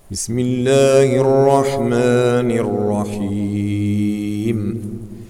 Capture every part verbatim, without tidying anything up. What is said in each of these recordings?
بسم الله الرحمن الرحيم.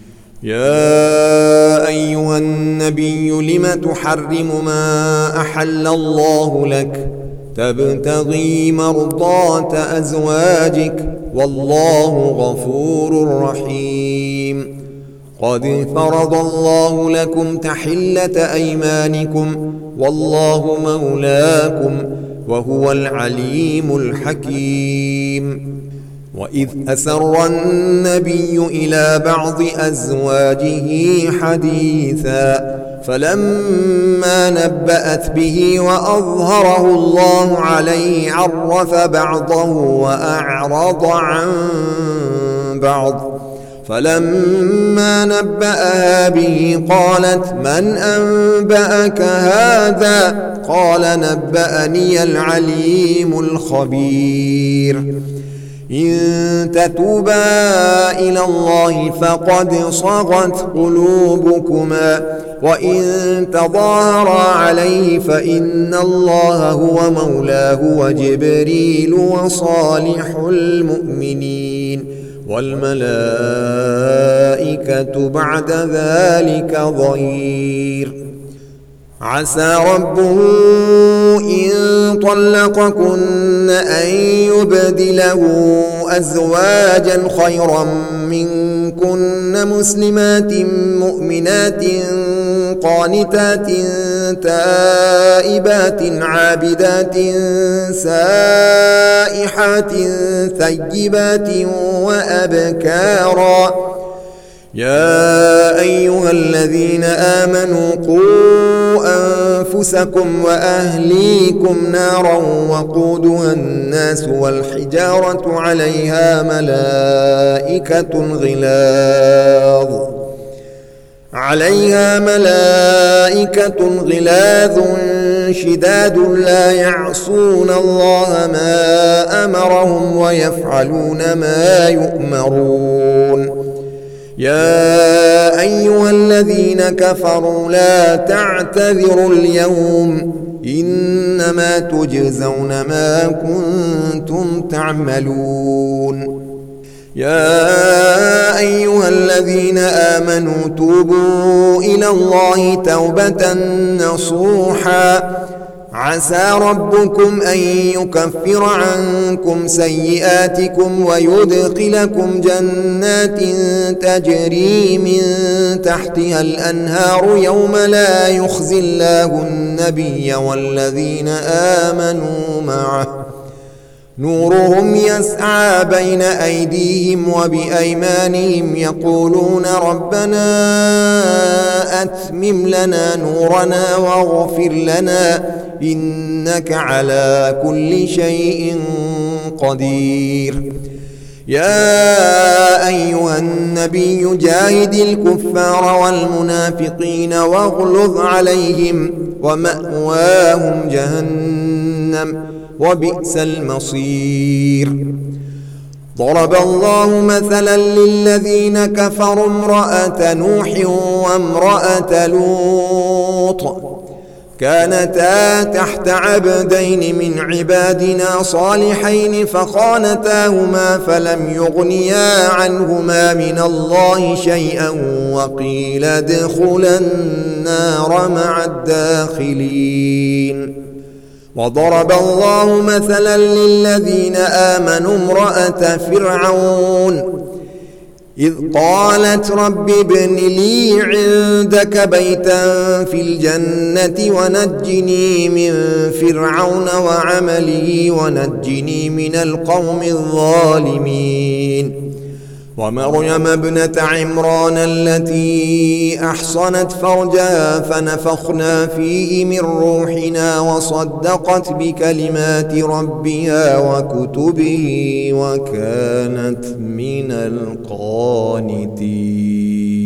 يا أيها النبي لم تحرم ما أحل الله لك تبتغي مرضات أزواجك والله غفور رحيم. قد فرض الله لكم تحلة أيمانكم والله مولاكم وهو العليم الحكيم. وإذ أسر النبي إلى بعض أزواجه حديثا فلما نبأت به وأظهره الله عليه عرف بعضه وأعرض عن بعض. فلما نبأها به قالت من أنبأك هذا؟ قال نبأني العليم الخبير. إن تتوبا إلى الله فقد صغت قلوبكما وإن تظاهرا عليه فإن الله هو مولاه وجبريل وصالح المؤمنين والملائكة بعد ذلك ظهير. عسى ربه إن طلقكن أن يبدله أزواجا خيرا منكن مسلمات مؤمنات قانتات تائبات عابدات سائحات ثيبات وأبكارا. يا أيها الذين آمنوا قوا أنفسكم وأهليكم نارا وقودها الناس والحجارة عليها ملائكة غلاظ عليها ملائكة غلاظ شداد لا يعصون الله ما أمرهم ويفعلون ما يؤمرون. يا أيها الذين كفروا لا تعتذروا اليوم إنما تجزون ما كنتم تعملون. يا أيها الذين آمنوا توبوا إلى الله توبة نصوحا عسى ربكم أن يكفر عنكم سيئاتكم ويدخلكم جنات تجري من تحتها الأنهار يوم لا يخزي الله النبي والذين آمنوا معه نورهم يسعى بين أيديهم وبأيمانهم يقولون ربنا أتمم لنا نورنا واغفر لنا إنك على كل شيء قدير. يا أيها النبي جاهد الكفار والمنافقين واغلظ عليهم ومأواهم جهنم وبئس المصير. ضرب الله مثلا للذين كفروا امرأة نوح وامرأة لوط كانتا تحت عبدين من عبادنا صالحين فخانتاهما فلم يغنيا عنهما من الله شيئا وقيل ادخلا النار مع الداخلين. وضرب الله مثلا للذين آمنوا امرأة فرعون إذ قالت رب ابن لي عندك بيتا في الجنة ونجني من فرعون وعمله ونجني من القوم الظالمين. ومريم ابنة عمران التي أحصنت فرجها فنفخنا فيه من روحنا وصدقت بكلمات ربها وكتبه وكانت من القانتين.